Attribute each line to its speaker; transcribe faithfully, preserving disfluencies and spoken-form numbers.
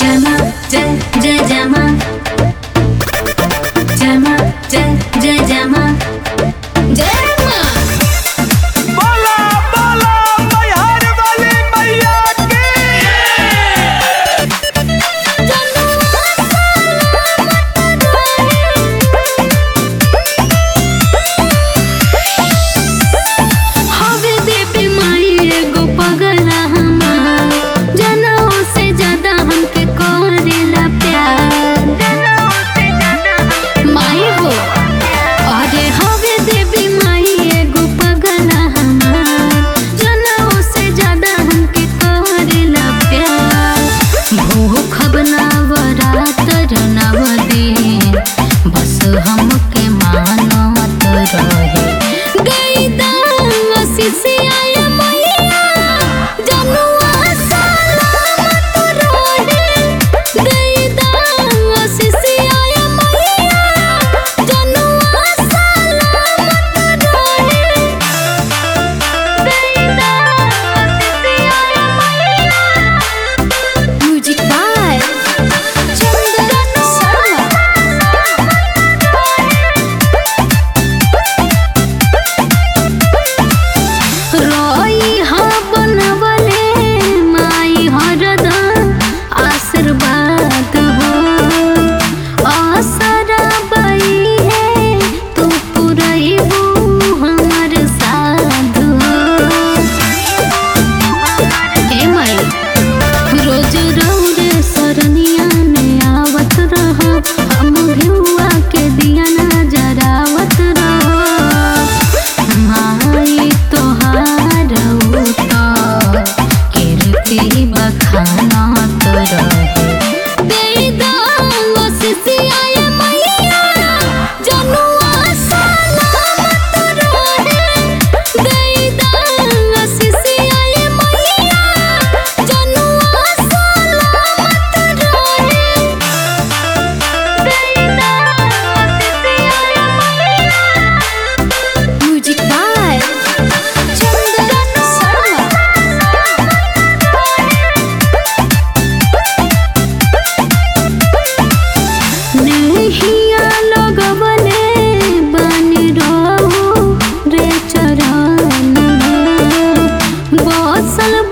Speaker 1: जमा जय जय जमा जमा जय जय जमा जय मां।
Speaker 2: बोला बोला मैहर वाली मैया की।
Speaker 1: हवे देवी माई एगो पगला हमार, जनों से ज्यादा हमके करेला प्यार। माई हो अरे हवे देवी माई एगो पगला हमार, जनों से ज्यादा हमके करेला प्यार। भूख बनावरात नव दिन बस हमके मानत रहे। गई दांग सिसियाए मैया जनुआ सलामत रहे। गई दांग सिसियाए मैया जनुआ सलामत रहे। गई दांग सिसियाए मैया। Music by Chandan Sharma. रोई हा बनवले माई हरदम आशीर्वाद हो। आसरा बई है तू पुरैबू हमर साध हो। हे माई रोज रौरे सरनिया में आवत रहो, हम भिउआ के दिया ना जरावत रहो। माई तोहार उतर कीर्ति बखानत रहे। देई दांग सिसियाए मैया जनुआ सलामत रहे। देई दांग सिसियाए मैया जनुआ सलामत रहे। देई दांग सिसियाए मैया। Music by Chandan Sharma. नहिया लगवले बानी रहो रे चरण में, बसल